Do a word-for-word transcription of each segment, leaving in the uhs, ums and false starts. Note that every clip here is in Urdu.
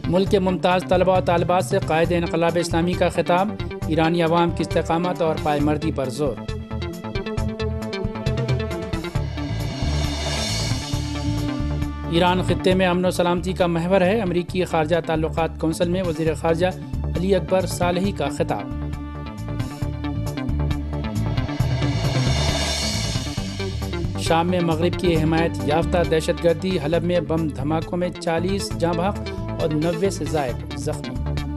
ملک کے ممتاز طلباء و طالبات سے قائد انقلاب اسلامی کا خطاب، ایرانی عوام کی استقامت اور پائمردی پر زور۔ ایران خطے میں امن و سلامتی کا محور ہے، امریکی خارجہ تعلقات کونسل میں وزیر خارجہ علی اکبر صالحی کا خطاب۔ شام میں مغرب کی حمایت یافتہ دہشت گردی، حلب میں بم دھماکوں میں چالیس جاں بحق اور نوے سے زائد زخمی۔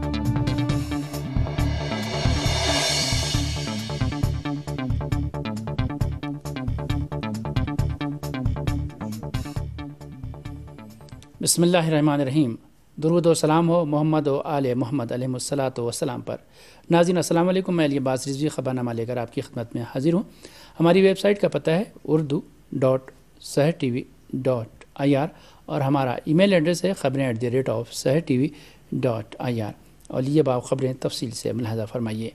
بسم اللہ الرحمن الرحیم۔ درود و سلام ہو محمد و آل محمد علیہ الصلاۃ والسلام پر۔ ناظرین السلام علیکم، میں علی عباس رضوی خبر نامہ لے کر آپ کی خدمت میں حاضر ہوں۔ ہماری ویب سائٹ کا پتہ ہے Urdu dot Sahar TV dot I R آر اور ہمارا ای میل ایڈریس ہے خبریں at the rate of Sahar TV dot I R آر۔ اور یہ باب خبریں تفصیل سے ملاحظہ فرمائیے۔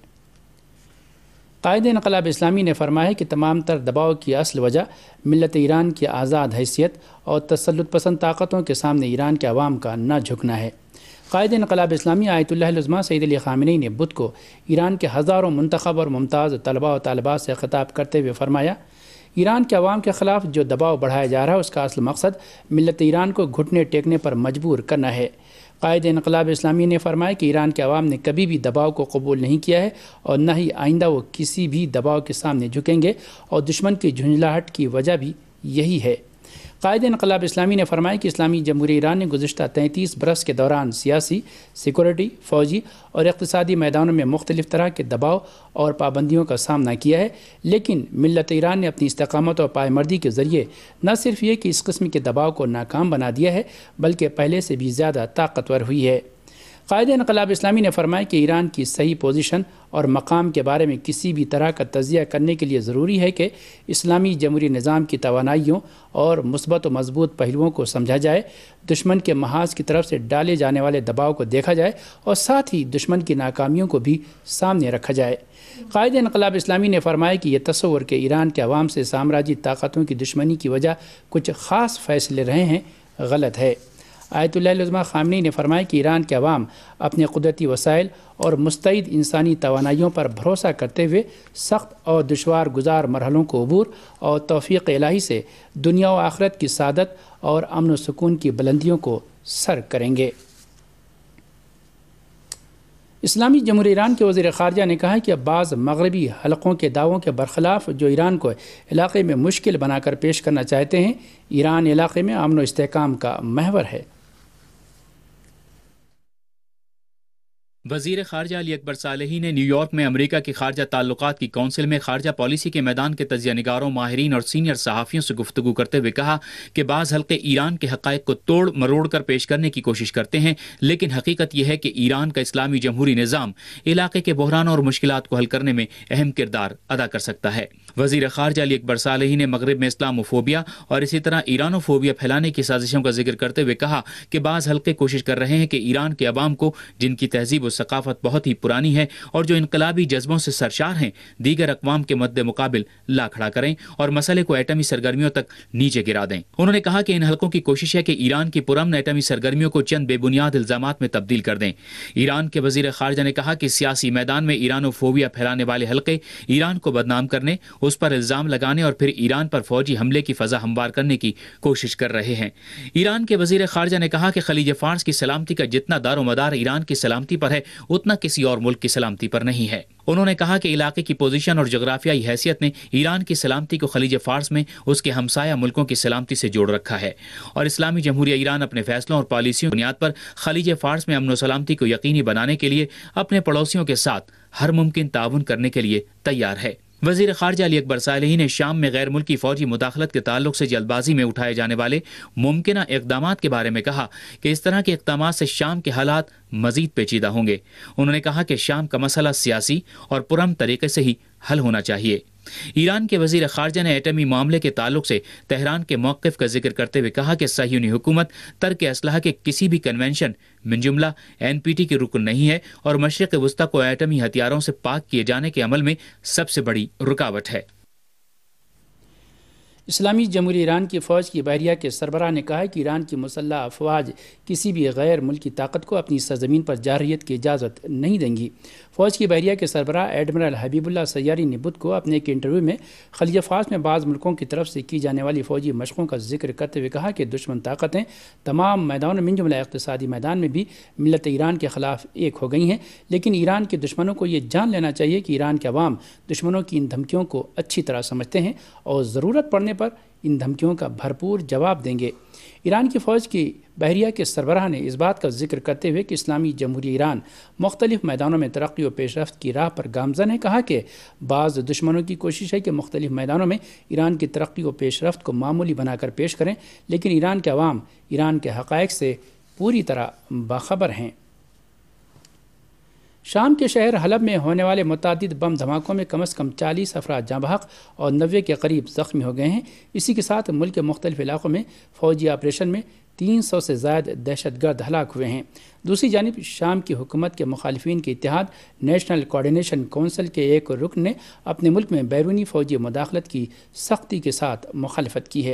قائد انقلاب اسلامی نے فرمایا کہ تمام تر دباؤ کی اصل وجہ ملت ایران کی آزاد حیثیت اور تسلط پسند طاقتوں کے سامنے ایران کے عوام کا نہ جھکنا ہے۔ قائد انقلاب اسلامی آیت اللہ العظمیٰ سید علی خامنئی نے بدھ کو ایران کے ہزاروں منتخب اور ممتاز طلباء و طالبات سے خطاب کرتے ہوئے فرمایا، ایران کے عوام کے خلاف جو دباؤ بڑھایا جا رہا ہے اس کا اصل مقصد ملت ایران کو گھٹنے ٹیکنے پر مجبور کرنا ہے۔ قائد انقلاب اسلامی نے فرمایا کہ ایران کے عوام نے کبھی بھی دباؤ کو قبول نہیں کیا ہے اور نہ ہی آئندہ وہ کسی بھی دباؤ کے سامنے جھکیں گے، اور دشمن کی جھنجھلاہٹ کی وجہ بھی یہی ہے۔ قائد انقلاب اسلامی نے فرمایا کہ اسلامی جمہوریہ ایران نے گزشتہ تینتیس برس کے دوران سیاسی، سیکورٹی، فوجی اور اقتصادی میدانوں میں مختلف طرح کے دباؤ اور پابندیوں کا سامنا کیا ہے، لیکن ملت ایران نے اپنی استقامت اور پائمردی کے ذریعے نہ صرف یہ کہ اس قسم کے دباؤ کو ناکام بنا دیا ہے بلکہ پہلے سے بھی زیادہ طاقتور ہوئی ہے۔ قائد انقلاب اسلامی نے فرمایا کہ ایران کی صحیح پوزیشن اور مقام کے بارے میں کسی بھی طرح کا تجزیہ کرنے کے لیے ضروری ہے کہ اسلامی جمہوری نظام کی توانائیوں اور مثبت و مضبوط پہلوؤں کو سمجھا جائے، دشمن کے محاذ کی طرف سے ڈالے جانے والے دباؤ کو دیکھا جائے اور ساتھ ہی دشمن کی ناکامیوں کو بھی سامنے رکھا جائے۔ قائد انقلاب اسلامی نے فرمایا کہ یہ تصور کہ ایران کے عوام سے سامراجی طاقتوں کی دشمنی کی وجہ کچھ خاص فیصلے رہے ہیں غلط ہے۔ آیت اللہ العظمیٰ خامنئی نے فرمایا کہ ایران کے عوام اپنے قدرتی وسائل اور مستعد انسانی توانائیوں پر بھروسہ کرتے ہوئے سخت اور دشوار گزار مرحلوں کو عبور اور توفیق الہی سے دنیا و آخرت کی سعادت اور امن و سکون کی بلندیوں کو سر کریں گے۔ اسلامی جمہوریہ ایران کے وزیر خارجہ نے کہا کہ بعض مغربی حلقوں کے دعووں کے برخلاف جو ایران کو علاقے میں مشکل بنا کر پیش کرنا چاہتے ہیں، ایران علاقے میں امن و استحکام کا محور ہے۔ وزیر خارجہ علی اکبر صالحی نے نیو یارک میں امریکہ کی خارجہ تعلقات کی کونسل میں خارجہ پالیسی کے میدان کے تجزیہ نگاروں، ماہرین اور سینئر صحافیوں سے گفتگو کرتے ہوئے کہا کہ بعض حلقے ایران کے حقائق کو توڑ مروڑ کر پیش کرنے کی کوشش کرتے ہیں، لیکن حقیقت یہ ہے کہ ایران کا اسلامی جمہوری نظام علاقے کے بحرانوں اور مشکلات کو حل کرنے میں اہم کردار ادا کر سکتا ہے۔ وزیر خارجہ علی اکبر صالحی نے مغرب میں اسلاموفوبیا اور اسی طرح ایرانوفوبیا پھیلانے کی سازشوں کا ذکر کرتے ہوئے کہا کہ بعض حلقے کوشش کر رہے ہیں کہ ایران کے عوام کو، جن کی تہذیب و ثقافت بہت ہی پرانی ہے اور جو انقلابی جذبوں سے سرشار ہیں، دیگر اقوام کے مد مقابل لا کھڑا کریں اور مسئلے کو ایٹمی سرگرمیوں تک نیچے گرا دیں۔ انہوں نے کہا کہ ان حلقوں کی کوشش ہے کہ ایران کی پرامن ایٹمی سرگرمیوں کو چند بے بنیاد الزامات میں تبدیل کر دیں۔ ایران کے وزیر خارجہ نے کہا کہ سیاسی میدان میں ایرانوفوبیا پھیلانے والے حلقے ایران کو بدنام کرنے، اس پر الزام لگانے اور پھر ایران پر فوجی حملے کی فضا ہموار کرنے کی کوشش کر رہے ہیں۔ ایران کے وزیر خارجہ نے کہا کہ خلیج فارس کی سلامتی کا جتنا دار و مدار ایران کی سلامتی پر ہے، اتنا کسی اور ملک کی سلامتی پر نہیں ہے۔ انہوں نے کہا کہ علاقے کی پوزیشن اور جغرافیائی حیثیت نے ایران کی سلامتی کو خلیج فارس میں اس کے ہمسایہ ملکوں کی سلامتی سے جوڑ رکھا ہے، اور اسلامی جمہوریہ ایران اپنے فیصلوں اور پالیسیوں کی بنیاد پر خلیج فارس میں امن و سلامتی کو یقینی بنانے کے لیے اپنے پڑوسیوں کے ساتھ ہر ممکن تعاون کرنے کے لیے تیار ہے۔ وزیر خارجہ علی اکبر صالحی نے شام میں غیر ملکی فوجی مداخلت کے تعلق سے جلد بازی میں اٹھائے جانے والے ممکنہ اقدامات کے بارے میں کہا کہ اس طرح کے اقدامات سے شام کے حالات مزید پیچیدہ ہوں گے۔ انہوں نے کہا کہ شام کا مسئلہ سیاسی اور پرامن طریقے سے ہی حل ہونا چاہیے۔ ایران کے وزیر خارجہ نے ایٹمی معاملے کے تعلق سے تہران کے موقف کا ذکر کرتے ہوئے کہا کہ صہیونی حکومت ترک اسلحہ کے کسی بھی کنونشن من جملہ این پی ٹی کی رکن نہیں ہے اور مشرق وسطی کو ایٹمی ہتھیاروں سے پاک کیے جانے کے عمل میں سب سے بڑی رکاوٹ ہے۔ اسلامی جمہوریہ ایران کی فوج کی بحریہ کے سربراہ نے کہا ہے کہ ایران کی مسلح افواج کسی بھی غیر ملکی طاقت کو اپنی سرزمین پر جارحیت کی اجازت نہیں دیں گی۔ فوج کی بحریہ کے سربراہ ایڈمرل حبیب اللہ سیاری نے بدھ کو اپنے ایک انٹرویو میں خلیج فارس میں بعض ملکوں کی طرف سے کی جانے والی فوجی مشقوں کا ذکر کرتے ہوئے کہا کہ دشمن طاقتیں تمام میدانوں میں جملہ اقتصادی میدان میں بھی ملت ایران کے خلاف ایک ہو گئی ہیں، لیکن ایران کے دشمنوں کو یہ جان لینا چاہیے کہ ایران کے عوام دشمنوں کی ان دھمکیوں کو اچھی طرح سمجھتے ہیں اور ضرورت پڑنے پر ان دھمکیوں کا بھرپور جواب دیں گے۔ ایران کی فوج کی بحریہ کے سربراہ نے اس بات کا ذکر کرتے ہوئے کہ اسلامی جمہوریہ ایران مختلف میدانوں میں ترقی و پیش رفت کی راہ پر گامزن ہے، کہا کہ بعض دشمنوں کی کوشش ہے کہ مختلف میدانوں میں ایران کی ترقی و پیش رفت کو معمولی بنا کر پیش کریں، لیکن ایران کے عوام ایران کے حقائق سے پوری طرح باخبر ہیں۔ شام کے شہر حلب میں ہونے والے متعدد بم دھماکوں میں کم از کم چالیس افراد جاں بحق اور نوے کے قریب زخمی ہو گئے ہیں۔ اسی کے ساتھ ملک کے مختلف علاقوں میں فوجی آپریشن میں تین سو سے زائد دہشت گرد ہلاک ہوئے ہیں۔ دوسری جانب شام کی حکومت کے مخالفین کے اتحاد نیشنل کوارڈینیشن کونسل کے ایک رکن نے اپنے ملک میں بیرونی فوجی مداخلت کی سختی کے ساتھ مخالفت کی ہے۔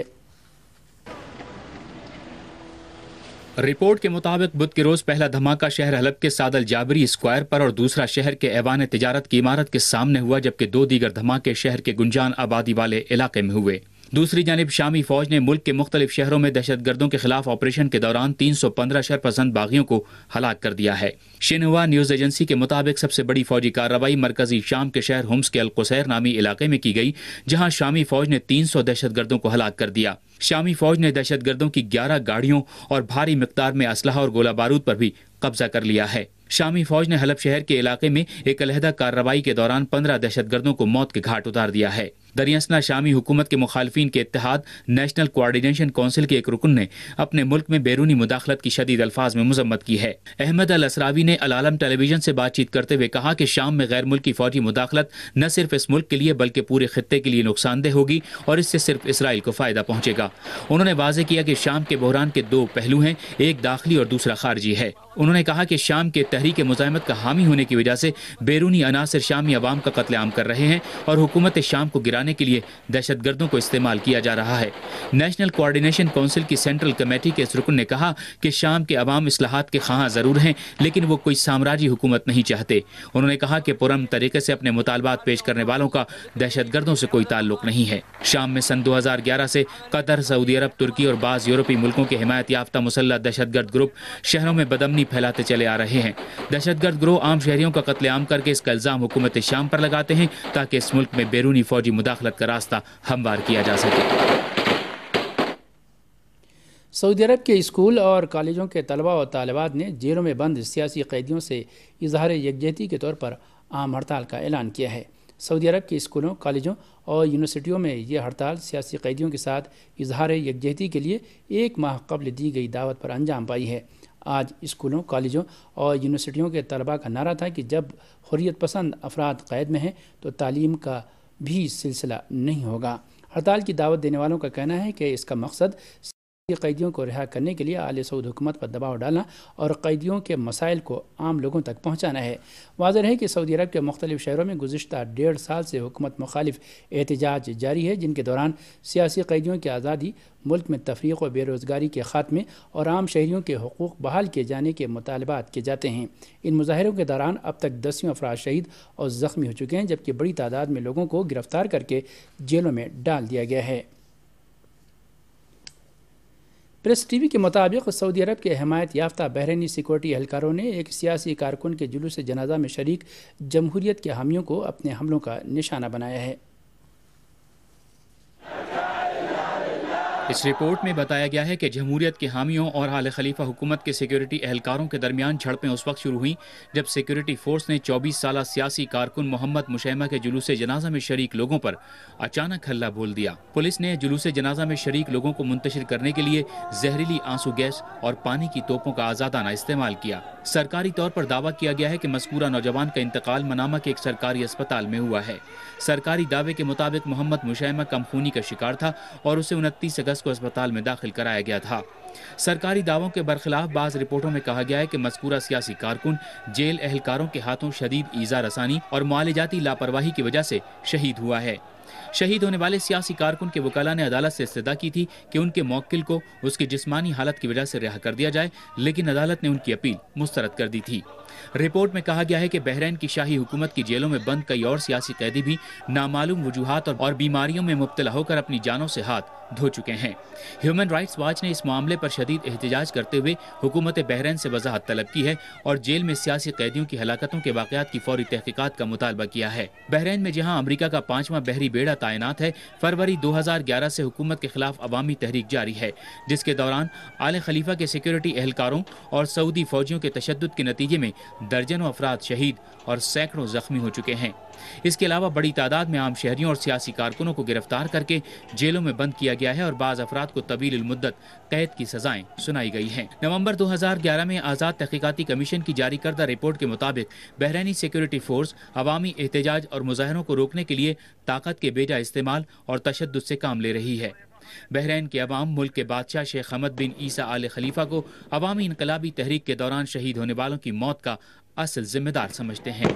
رپورٹ کے مطابق بدھ کے روز پہلا دھماکہ شہر حلب کے سعد الجابری اسکوائر پر اور دوسرا شہر کے ایوان تجارت کی عمارت کے سامنے ہوا، جبکہ دو دیگر دھماکے شہر کے گنجان آبادی والے علاقے میں ہوئے۔ دوسری جانب شامی فوج نے ملک کے مختلف شہروں میں دہشت گردوں کے خلاف آپریشن کے دوران تین سو پندرہ شرپسند باغیوں کو ہلاک کر دیا ہے۔ شنہوا نیوز ایجنسی کے مطابق سب سے بڑی فوجی کارروائی مرکزی شام کے شہر ہومس کے القصیر نامی علاقے میں کی گئی، جہاں شامی فوج نے تین سو دہشت گردوں کو ہلاک کر دیا۔ شامی فوج نے دہشت گردوں کی گیارہ گاڑیوں اور بھاری مقدار میں اسلحہ اور گولہ بارود پر بھی قبضہ کر لیا ہے۔ شامی فوج نے حلب شہر کے علاقے میں ایک علیحدہ کارروائی کے دوران پندرہ دہشت گردوں کو موت کے گھاٹ اتار دیا ہے۔ دریاسنا شامی حکومت کے مخالفین کے اتحاد نیشنل کوارڈینیشن کونسل کے ایک رکن نے اپنے ملک میں بیرونی مداخلت کی شدید الفاظ میں مذمت کی ہے۔ احمد الاسراوی نے العالم ٹیلی ویژن سے بات چیت کرتے ہوئے کہا کہ شام میں غیر ملکی فوجی مداخلت نہ صرف اس ملک کے لیے بلکہ پورے خطے کے لیے نقصان دہ ہوگی اور اس سے صرف اسرائیل کو فائدہ پہنچے گا۔ انہوں نے واضح کیا کہ شام کے بحران کے دو پہلو ہیں، ایک داخلی اور دوسرا خارجی ہے۔ انہوں نے کہا کہ شام کے تحریک مزاحمت کا حامی ہونے کی وجہ سے بیرونی عناصر شامی عوام کا قتل عام کر رہے ہیں اور حکومت شام کو گرانے کے لیے دہشت گردوں کو استعمال کیا جا رہا ہے۔ نیشنل کوارڈینیشن کونسل کی سینٹرل کمیٹی کے اس رکن نے کہا کہ شام کے عوام اصلاحات کے خواہاں ضرور ہیں، لیکن وہ کوئی سامراجی حکومت نہیں چاہتے۔ انہوں نے کہا کہ پرامن طریقے سے اپنے مطالبات پیش کرنے والوں کا دہشت گردوں سے کوئی تعلق نہیں ہے۔ شام میں سن دو ہزار گیارہ سے قطر، سعودی عرب، ترکی اور بعض یورپی ملکوں کے حمایت یافتہ مسلح دہشت گرد گروپ شہروں میں بدامنی پھیلاتے چلے آ رہے ہیں۔ دہشت گرد گروہ عام شہریوں کا قتل عام کر کے اس کا الزام حکومت شام پر لگاتے ہیں تاکہ اس ملک میں بیرونی فوجی مداخلت کا راستہ ہموار کیا جا سکے۔ سعودی عرب کے اسکول اور کالجوں کے طلباء اور طالبات نے جیلوں میں بند سیاسی قیدیوں سے اظہار یکجہتی کے طور پر عام ہڑتال کا اعلان کیا ہے۔ سعودی عرب کے اسکولوں، کالجوں اور یونیورسٹیوں میں یہ ہڑتال سیاسی قیدیوں کے ساتھ اظہار یکجہتی کے لیے ایک ماہ قبل دی گئی دعوت پر انجام پائی ہے۔ آج اسکولوں، کالجوں اور یونیورسٹیوں کے طلباء کا نعرہ تھا کہ جب حریت پسند افراد قید میں ہیں تو تعلیم کا بھی سلسلہ نہیں ہوگا۔ ہڑتال کی دعوت دینے والوں کا کہنا ہے کہ اس کا مقصد قیدیوں کو رہا کرنے کے لیے آل سعود حکومت پر دباؤ ڈالنا اور قیدیوں کے مسائل کو عام لوگوں تک پہنچانا ہے۔ واضح ہے کہ سعودی عرب کے مختلف شہروں میں گزشتہ ڈیڑھ سال سے حکومت مخالف احتجاج جاری ہے، جن کے دوران سیاسی قیدیوں کی آزادی، ملک میں تفریق و بے روزگاری کے خاتمے اور عام شہریوں کے حقوق بحال کیے جانے کے مطالبات کیے جاتے ہیں۔ ان مظاہروں کے دوران اب تک دسیوں افراد شہید اور زخمی ہو چکے ہیں، جبکہ بڑی تعداد میں لوگوں کو گرفتار کر کے جیلوں میں ڈال دیا گیا ہے۔ پریس ٹی وی کے مطابق سعودی عرب کے حمایت یافتہ بحرینی سیکورٹی اہلکاروں نے ایک سیاسی کارکن کے جلوس جنازہ میں شریک جمہوریت کے حامیوں کو اپنے حملوں کا نشانہ بنایا ہے۔ اس رپورٹ میں بتایا گیا ہے کہ جمہوریت کے حامیوں اور آل خلیفہ حکومت کے سیکیورٹی اہلکاروں کے درمیان جھڑپیں اس وقت شروع ہوئیں جب سیکیورٹی فورس نے چوبیس سالہ سیاسی کارکن محمد مشیمہ کے جلوس جنازہ میں شریک لوگوں پر اچانک حملہ بول دیا۔ پولیس نے جلوس جنازہ میں شریک لوگوں کو منتشر کرنے کے لیے زہریلی آنسو گیس اور پانی کی توپوں کا آزادانہ استعمال کیا۔ سرکاری طور پر دعویٰ کیا گیا ہے کہ مذکورہ نوجوان کا انتقال منامہ کے ایک سرکاری اسپتال میں ہوا ہے۔ سرکاری دعوے کے مطابق محمد مشیمہ کم خونی کا شکار تھا اور اسے انتیس اگست کو اسپتال میں داخل کرایا گیا تھا۔ سرکاری دعووں کے برخلاف بعض رپورٹوں میں کہا گیا ہے کہ مذکورہ سیاسی کارکن جیل اہلکاروں کے ہاتھوں شدید ایذا رسانی اور معالجاتی لاپرواہی کی وجہ سے شہید ہوا ہے۔ شہید ہونے والے سیاسی کارکن کے وکلاء نے عدالت سے استدعا کی تھی کہ ان کے موکل کو اس کی جسمانی حالت کی وجہ سے رہا کر دیا جائے، لیکن عدالت نے ان کی اپیل مسترد کر دی تھی۔ رپورٹ میں کہا گیا ہے کہ بحرین کی شاہی حکومت کی جیلوں میں بند کئی اور سیاسی قیدی بھی نامعلوم وجوہات اور بیماریوں میں مبتلا ہو کر اپنی جانوں سے ہاتھ دھو چکے ہیں۔ ہیومن رائٹس واچ نے اس معاملے پر شدید احتجاج کرتے ہوئے حکومت بحرین سے وضاحت طلب کی ہے اور جیل میں سیاسی قیدیوں کی ہلاکتوں کے واقعات کی فوری تحقیقات کا مطالبہ کیا ہے۔ بحرین میں جہاں امریکہ کا پانچواں بحری بیڑا تعینات ہے، فروری دو ہزار گیارہ سے حکومت کے خلاف عوامی تحریک جاری ہے، جس کے دوران آل خلیفہ کے سیکیورٹی اہلکاروں اور سعودی فوجیوں کے تشدد کے نتیجے میں درجنوں افراد شہید اور سینکڑوں زخمی ہو چکے ہیں۔ اس کے علاوہ بڑی تعداد میں عام شہریوں اور سیاسی کارکنوں کو گرفتار کر کے جیلوں میں بند کیا گیا ہے اور بعض افراد کو طویل المدت قید کی سزائیں سنائی گئی ہیں۔ نومبر دو ہزار گیارہ میں آزاد تحقیقاتی کمیشن کی جاری کردہ رپورٹ کے مطابق بحرینی سیکیورٹی فورس عوامی احتجاج اور مظاہروں کو روکنے کے لیے طاقت کے بیجا استعمال اور تشدد سے کام لے رہی ہے۔ بحرین کے عوام ملک کے بادشاہ شیخ حمد بن عیسیٰ آل خلیفہ کو عوامی انقلابی تحریک کے دوران شہید ہونے والوں کی موت کا اصل ذمہ دار سمجھتے ہیں۔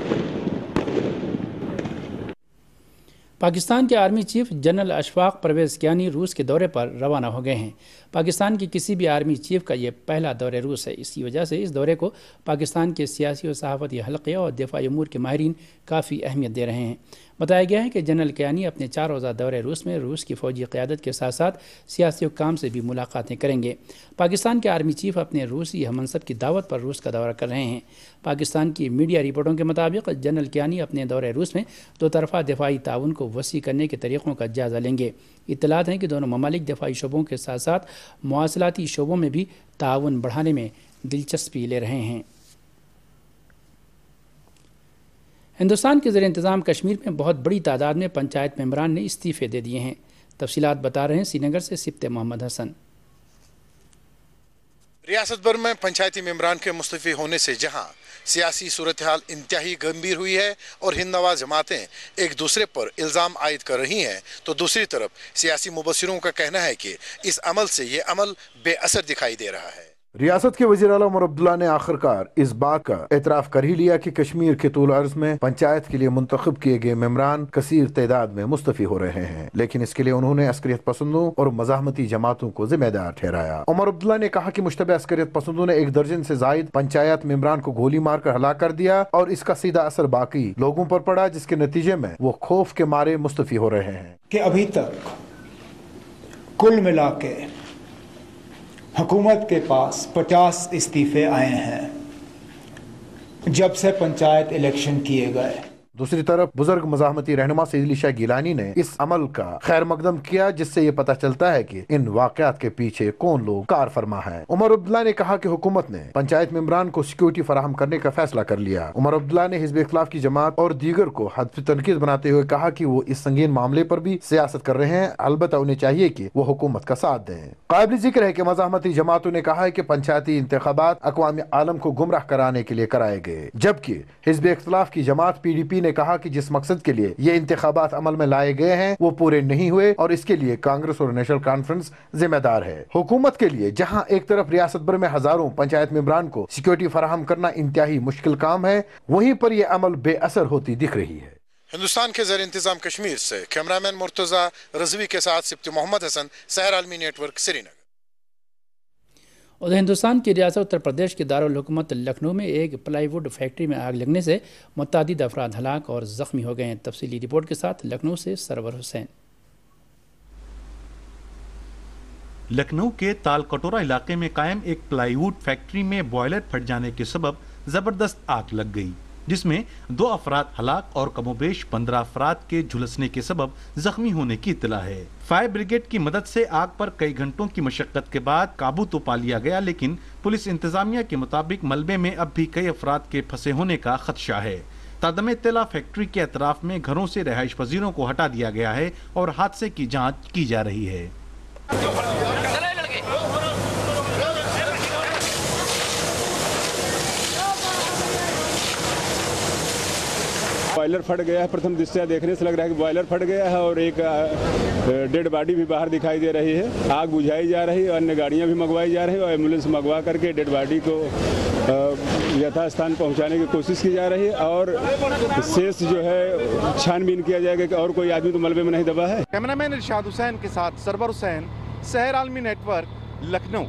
پاکستان کے army chief general Ashfaq Parvez Kayani روس کے دورے پر روانہ ہو گئے ہیں۔ پاکستان کی کسی بھی آرمی چیف کا یہ پہلا دورہ روس ہے۔ اسی وجہ سے اس دورے کو پاکستان کے سیاسی اور صحافتی حلقے اور دفاعی امور کے ماہرین کافی اہمیت دے رہے ہیں۔ بتایا گیا ہے کہ جنرل کیانی اپنے چار روزہ دورے روس میں روس کی فوجی قیادت کے ساتھ ساتھ سیاسی حکام سے بھی ملاقاتیں کریں گے۔ پاکستان کے آرمی چیف اپنے روسی ہم منصب کی دعوت پر روس کا دورہ کر رہے ہیں۔ پاکستان کی میڈیا رپورٹوں کے مطابق جنرل کیانی اپنے دورے روس میں دو طرفہ دفاعی تعاون کو وسیع کرنے کے طریقوں کا جائزہ لیں گے۔ اطلاعات ہیں کہ دونوں ممالک دفاعی شعبوں کے ساتھ ساتھ مواصلاتی شعبوں میں بھی تعاون بڑھانے میں دلچسپی لے رہے ہیں۔ ہندوستان کے زیر انتظام کشمیر میں بہت بڑی تعداد میں پنچایت ممبران نے استعفے دے دیے ہیں۔ تفصیلات بتا رہے ہیں سری نگر سے سبت محمد حسن۔ ریاست بھر میں پنچایتی ممبران کے مستعفی ہونے سے جہاں سیاسی صورتحال انتہائی گمبھیر ہوئی ہے اور ہند نواز جماعتیں ایک دوسرے پر الزام عائد کر رہی ہیں، تو دوسری طرف سیاسی مبصروں کا کہنا ہے کہ اس عمل سے یہ عمل بے اثر دکھائی دے رہا ہے۔ ریاست کے وزیر اعلیٰ عمر عبداللہ نے آخرکار اس بات کا اعتراف کر ہی لیا کہ کشمیر کے طول عرض میں پنچایت کے لیے منتخب کیے گئے ممبران کثیر تعداد میں مستعفی ہو رہے ہیں، لیکن اس کے لیے انہوں نے عسکریت پسندوں اور مزاحمتی جماعتوں کو ذمہ دار ٹھہرایا۔ عمر عبداللہ نے کہا کہ مشتبہ عسکریت پسندوں نے ایک درجن سے زائد پنچایت ممبران کو گولی مار کر ہلاک کر دیا اور اس کا سیدھا اثر باقی لوگوں پر پڑا، جس کے نتیجے میں وہ خوف کے مارے مستعفی ہو رہے ہیں۔ کہ ابھی تک کل ملا کے حکومت کے پاس پچاس استعفے آئے ہیں جب سے پنچایت الیکشن کیے گئے۔ دوسری طرف بزرگ مزاحمتی رہنما سعید علی شاہ گیلانی نے اس عمل کا خیر مقدم کیا، جس سے یہ پتہ چلتا ہے کہ ان واقعات کے پیچھے کون لوگ کار فرما ہے۔ عمر عبداللہ نے کہا کہ حکومت نے پنچایت ممبران کو سیکیورٹی فراہم کرنے کا فیصلہ کر لیا۔ عمر عبداللہ نے حزب اختلاف کی جماعت اور دیگر کو حذف تنقید بناتے ہوئے کہا کہ وہ اس سنگین معاملے پر بھی سیاست کر رہے ہیں، البتہ انہیں چاہیے کہ وہ حکومت کا ساتھ دیں۔ قابل ذکر ہے کہ مزاحمتی جماعتوں نے کہا ہے کہ پنچایتی انتخابات اقوام عالم کو گمراہ کرانے کے لیے کرائے گئے، جبکہ حزب اختلاف کی جماعت پی ڈی پی نے کہا کہ جس مقصد کے لیے یہ انتخابات عمل میں لائے گئے ہیں وہ پورے نہیں ہوئے اور اس کے لیے کانگریس اور نیشنل کانفرنس ذمہ دار ہے۔ حکومت کے لیے جہاں ایک طرف ریاست بھر میں ہزاروں پنچایت ممبران کو سیکیورٹی فراہم کرنا انتہائی مشکل کام ہے، وہیں پر یہ عمل بے اثر ہوتی دکھ رہی ہے۔ ہندوستان کے زیر انتظام کشمیر سے کیمرامین مرتضی رضوی کے ساتھ سبت محمد حسن، سحر عالمی نیٹ ورک، سری نگر۔ ادھر ہندوستان کی ریاست اتر پردیش کے دارالحکومت لکھنؤ میں ایک پلائی ووڈ فیکٹری میں آگ لگنے سے متعدد افراد ہلاک اور زخمی ہو گئے ہیں۔ تفصیلی رپورٹ کے ساتھ لکھنؤ سے سرور حسین۔ لکھنؤ کے تال کٹورا علاقے میں قائم ایک پلائی ووڈ فیکٹری میں بوائلر پھٹ جانے کے سبب زبردست آگ لگ گئی، جس میں دو افراد ہلاک اور کم و بیش پندرہ افراد کے جھلسنے کے سبب زخمی ہونے کی اطلاع ہے۔ فائر بریگیڈ کی مدد سے آگ پر کئی گھنٹوں کی مشقت کے بعد قابو تو پا لیا گیا، لیکن پولیس انتظامیہ کے مطابق ملبے میں اب بھی کئی افراد کے پھنسے ہونے کا خدشہ ہے۔ تادم اطلاع فیکٹری کے اطراف میں گھروں سے رہائش پذیروں کو ہٹا دیا گیا ہے اور حادثے کی جانچ کی جا رہی ہے۔ بوائلر پھٹ گیا ہے، پرتھم درشیہ دیکھنے سے لگ رہا ہے کہ بوائلر پھٹ گیا ہے اور ایک ڈیڈ باڈی بھی باہر دکھائی دے رہی ہے۔ آگ بجھائی جا رہی ہے، انیہ گاڑیاں بھی منگوائی جا رہی ہیں اور ایمبولینس منگوا کر کے ڈیڈ باڈی کو यथास्थान पहुंचाने की कोशिश की जा रही है और शेष जो है छानबीन किया जाएगा कि और कोई आदमी तो मलबे में नहीं दबा है। कैमरामैन इरशाद हुसैन के साथ सरवर हुसैन, शहर आलमी नेटवर्क, लखनऊ।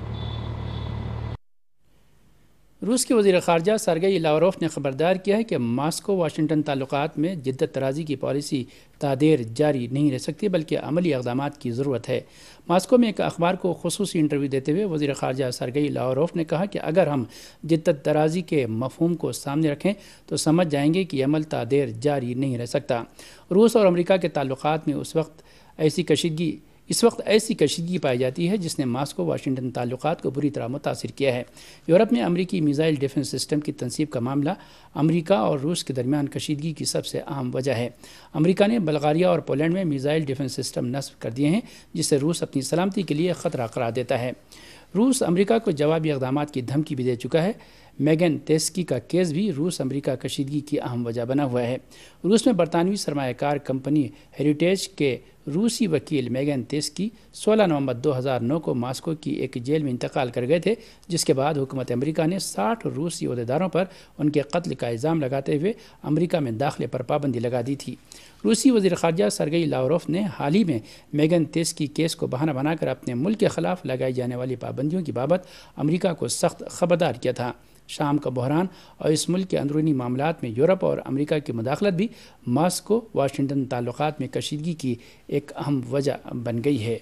रूस के वज़ीर ख़ारजा सरगेई लावरोफ ने खबरदार किया है कि मॉस्को वाशिंगटन ताल्लुकात में जिद्दत तराज़ी की पॉलिसी तादेर जारी नहीं रह सकती, बल्कि अमली इक़दामात की ज़रूरत है। मॉस्को में एक अखबार को खुसूसी इंटरव्यू देते हुए वज़ीर ख़ारजा सरगेई लावरोफ ने कहा कि अगर हम जिद्दत तराज़ी के मफ़हूम को सामने रखें तो समझ जाएंगे कि अमल तादेर जारी नहीं रह सकता। रूस और अमरीका के ताल्लुकात में उस वक्त ऐसी कशीदगी इस वक्त ऐसी कशीदगी पाई जाती है जिसने मॉस्को वाशिंगटन ताल्लुकात को बुरी तरह मुतासिर किया है। यूरोप में अमरीकी मिसाइल डिफेंस सिस्टम की तनसीब का मामला अमरीका और रूस के दरमियान कशीदगी की सबसे अहम वजह है। अमरीका ने बल्गारिया और पोलैंड में मिसाइल डिफेंस सिस्टम नस्ब कर दिए हैं, जिससे रूस अपनी सलामती के लिए ख़तरा करार देता है। रूस अमरीका को जवाबी इक़दाम की धमकी भी दे चुका है। मैग्नेत्स्की का केस भी रूस अमरीका कशीदगी की अहम वजह बना हुआ है। रूस में बरतानवी सरमायाकार कंपनी हेरिटेज के रूसी वकील मैग्नेत्स्की सोलह नवंबर दो हज़ार नौ को मॉस्को की एक जेल में इंतकाल कर गए थे, जिसके बाद हुकूमत अमरीका ने साठ रूसी अहदेदारों पर उनके कत्ल का इल्ज़ाम लगाते हुए अमरीका में दाखिले पर पाबंदी लगा दी थी। रूसी वज़ीर ख़ारजा सरगेई लावरोफ ने हाल ही में मैग्नेत्स्की केस को बहाना बनाकर अपने मुल्क के ख़िलाफ़ लगाई जाने वाली पाबंदियों की बाबत अमरीका को सख्त खबरदार किया था। शाम का बहरान और इस मुल्क के अंदरूनी मामलात में यूरोप और अमरीका की मुदाखलत भी मॉस्को वाशिंगटन ताल्लुकात में कशीदगी की एक अहम वजह बन गई है।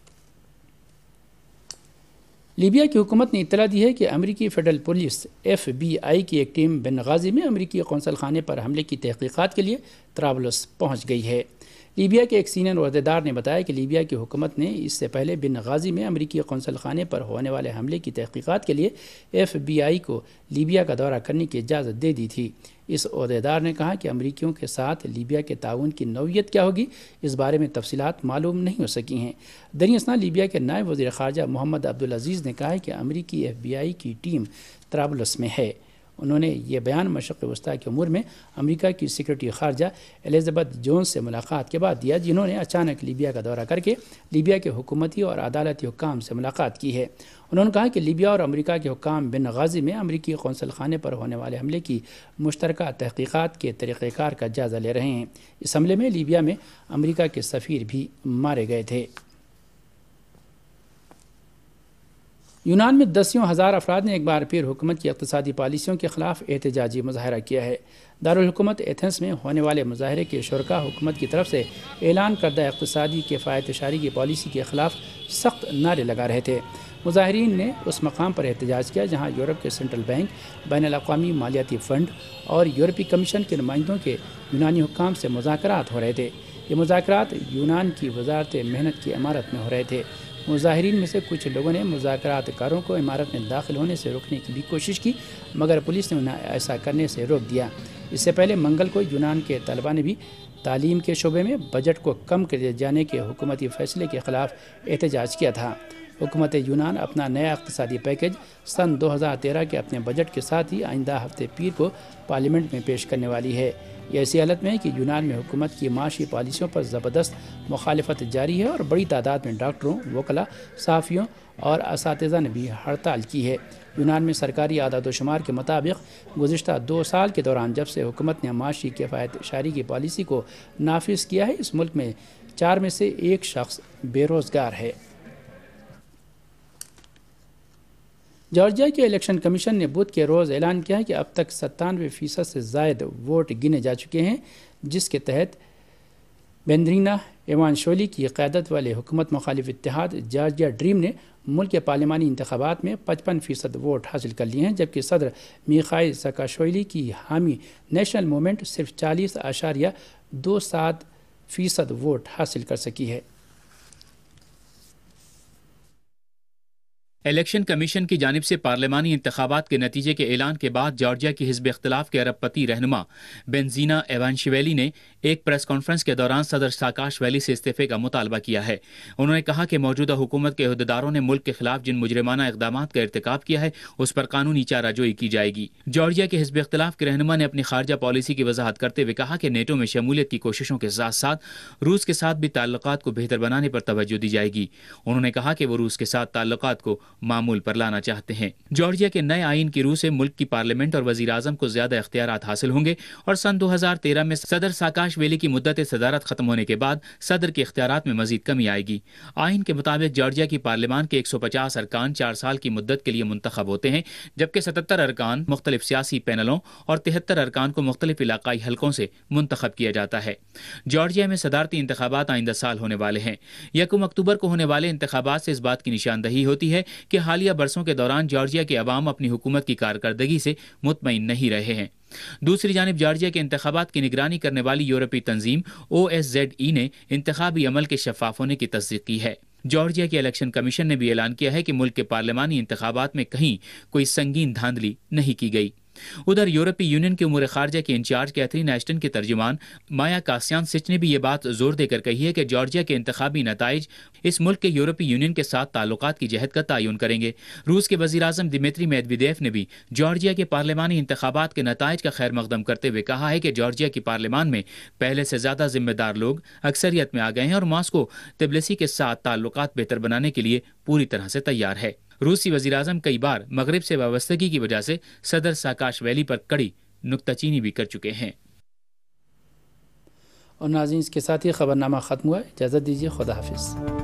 लीबिया की हुकूमत ने इत्तला दी है कि अमरीकी federal police F B I की एक टीम बेनगाज़ी में अमरीकी कौंसल खाने पर हमले की तहकीक़ात के लिए तराबलस पहुँच गई है। लीबिया के एक सीनियर अहदेदार ने बताया कि लीबिया की हुकूमत ने इससे पहले बेनगाज़ी में अमरीकी कौंसल खाने पर होने वाले हमले की तहकीक़ात के लिए एफ बी आई को लीबिया का दौरा करने की इजाज़त दे दी थी। इस अहदेदार ने कहा कि अमरीकियों के साथ लीबिया के ताउन की नौइयत क्या होगी, इस बारे में तफसीलात मालूम नहीं हो सकी हैं। दरअसल लीबिया के नायब वज़ीर ख़ारजा मोहम्मद अब्दुल अज़ीज़ ने कहा है कि अमरीकी एफ बी आई की टीम तराबलस में है। उन्होंने ये बयान मशरक़ वस्ता के उमूर में अमेरिका की सिक्योरिटी ख़ारजा एलिज़ाबेथ जोन्स से मुलाकात के बाद दिया, जिन्होंने अचानक लीबिया का दौरा करके लीबिया के हुकूमती और अदालती हुक्काम से मुलाकात की है। उन्होंने कहा कि लीबिया और अमेरिका के हुक्काम बेनगाज़ी में अमरीकी कौंसल खाने पर होने वाले हमले की मुश्तरका तहक़ीक़ात के तरीक़ेकार का जायज़ा ले रहे हैं। इस हमले में लीबिया में अमेरिका के सफ़ीर भी मारे गए थे। यूनान में दसियों हज़ार अफराद ने एक बार फिर हुकूमत की इक़्तिसादी पॉलिसियों के ख़िलाफ़ एहतजाजी मुज़ाहरा किया है। दारुल हुकूमत एथेंस में होने वाले मुज़ाहरे के शुरका हुकूमत की तरफ से ऐलान करदा इक़्तिसादी किफ़ायतशारी की पॉलिसी के ख़िलाफ़ सख्त नारे लगा रहे थे। मुज़ाहिरीन ने उस मकाम पर एहतजाज किया जहाँ यूरोप के सेंट्रल बैंक, बैनुल-अक़वामी मालियाती फ़ंड और यूरोपीय कमीशन के नुमाइंदों के यूनानी हुक्काम से मुज़ाकरात हो रहे थे। ये मुज़ाकरात यूनान की वज़ारत मेहनत की इमारत में हो रहे थे। मुज़ाहिरीन में से कुछ लोगों ने मुज़ाकरातकारों को इमारत में दाखिल होने से रोकने की भी कोशिश की, मगर पुलिस ने उन्हें ऐसा करने से रोक दिया। इससे पहले मंगल को यूनान के तलबा ने भी तालीम के शोबे में बजट को कम कर दिए जाने के हुकूमती फ़ैसले के ख़िलाफ़ एहतजाज किया था। हुकूमत यूनान अपना नया इक़्तिसादी पैकेज सन दो हज़ार तेरह के अपने बजट के साथ ही आइंदा हफ्ते पीर को पार्लियामेंट में पेश करने वाली है। ये ऐसी हालत में है कि यूनान में हुकूमत की माशी पॉलिसियों पर ज़बरदस्त मुखालिफत जारी है और बड़ी तादाद में डॉक्टरों, वकला, सहाफ़ियों और असातिज़ा ने भी हड़ताल की है। यूनान में सरकारी आदाद-ओ-शुमार के मुताबिक गुज़िश्ता दो साल के दौरान जब से हुकूमत ने माशी किफ़ायतशारी की पॉलिसी को नाफिज किया है, इस मुल्क में चार में से एक शख्स बेरोज़गार है। जॉर्जिया के इलेक्शन कमीशन ने बुध के रोज़ ऐलान किया है कि अब तक सत्तानवे फ़ीसद से ज़ायद वोट गिने जा चुके हैं, जिसके तहत बेंद्रीना एवानशोली की क़यादत वाले हुकूमत मुखालिफ इत्तेहाद जॉर्जिया ड्रीम ने मुल्क के पार्लिमानी इंतखाबात में पचपन फ़ीसद वोट हासिल कर लिए हैं, जबकि सदर मिखाइल साकाशविली की हामी नेशनल मूवमेंट सिर्फ चालीस आशारिया दो सात फ़ीसद वोट हासिल कर सकी है। इलेक्शन कमीशन की जानिब से पार्लिमानी इंतखाबात के नतीजे के ऐलान के बाद जॉर्जिया की हिज़्ब इख्तिलाफ के अरबपति रहनुमा बेंजीना एवानशिवेली ने एक प्रेस कॉन्फ्रेंस के दौरान सदर साकाशवेली से इस्तीफे का मुतालबा किया है। उन्होंने कहा कि मौजूदा हुकूमत के अहदेदारों ने मुल्क के खिलाफ जिन मुजरिमाना इक़दाम का इर्तिकाब किया है, उस पर कानूनी चाराजोई की जाएगी। जॉर्जिया के हिज़्ब इख्तिलाफ के रहनुमा ने अपनी खारजा पॉलिसी की वजाहत करते हुए कहा कि नेटो में शमूलियत की कोशिशों के साथ साथ रूस के साथ भी ताल्लुकात को बेहतर बनाने पर तवज्जो दी जाएगी। उन्होंने कहा कि वो रूस के साथ ताल्लुकात को معمول پر لانا چاہتے ہیں۔ جارجیا کے نئے آئین کی روح سے ملک کی پارلیمنٹ اور وزیر اعظم کو زیادہ اختیارات حاصل ہوں گے اور سن دو ہزار تیرہ میں صدر ساکاشویلی کی مدت صدارت ختم ہونے کے بعد صدر کے اختیارات میں مزید کمی آئے گی۔ آئین کے مطابق جارجیا کی پارلیمان کے ایک سو پچاس ارکان چار سال کی مدت کے لیے منتخب ہوتے ہیں، جبکہ ستتر ارکان مختلف سیاسی پینلوں اور تہتر ارکان کو مختلف علاقائی حلقوں سے منتخب کیا جاتا ہے۔ جارجیا میں صدارتی انتخابات آئندہ سال ہونے والے ہیں۔ یکم اکتوبر کو ہونے والے انتخابات سے اس بات کی نشاندہی ہوتی ہے کہ حالیہ برسوں کے دوران جارجیا کے عوام اپنی حکومت کی کارکردگی سے مطمئن نہیں رہے ہیں۔ دوسری جانب جارجیا کے انتخابات کی نگرانی کرنے والی یورپی تنظیم او ایس زیڈ ای نے انتخابی عمل کے شفاف ہونے کی تصدیق کی ہے۔ جارجیا کے الیکشن کمیشن نے بھی اعلان کیا ہے کہ ملک کے پارلیمانی انتخابات میں کہیں کوئی سنگین دھاندلی نہیں کی گئی۔ ادھر یورپی یونین کے امور خارجہ کے انچارج کیتھرین ایشٹن کے ترجمان مایا کاسیان سچ نے بھی یہ بات زور دے کر کہی ہے کہ جارجیا کے انتخابی نتائج اس ملک کے یورپی یونین کے ساتھ تعلقات کی جہت کا تعین کریں گے۔ روس کے وزیر اعظم دمیتری میدویدیو نے بھی جارجیا کے پارلیمانی انتخابات کے نتائج کا خیر مقدم کرتے ہوئے کہا ہے کہ جارجیا کی پارلیمان میں پہلے سے زیادہ ذمہ دار لوگ اکثریت میں آ گئے ہیں اور ماسکو تبلیسی کے ساتھ تعلقات بہتر بنانے کے لیے پوری طرح سے تیار ہے۔ روسی وزیر اعظم کئی بار مغرب سے وابستگی کی وجہ سے صدر ساکاشویلی پر کڑی نکتہ چینی بھی کر چکے ہیں۔ اور ناظرین، اس کے ساتھ ہی خبرنامہ ختم ہوا ہے۔ اجازت دیجیے، خدا حافظ۔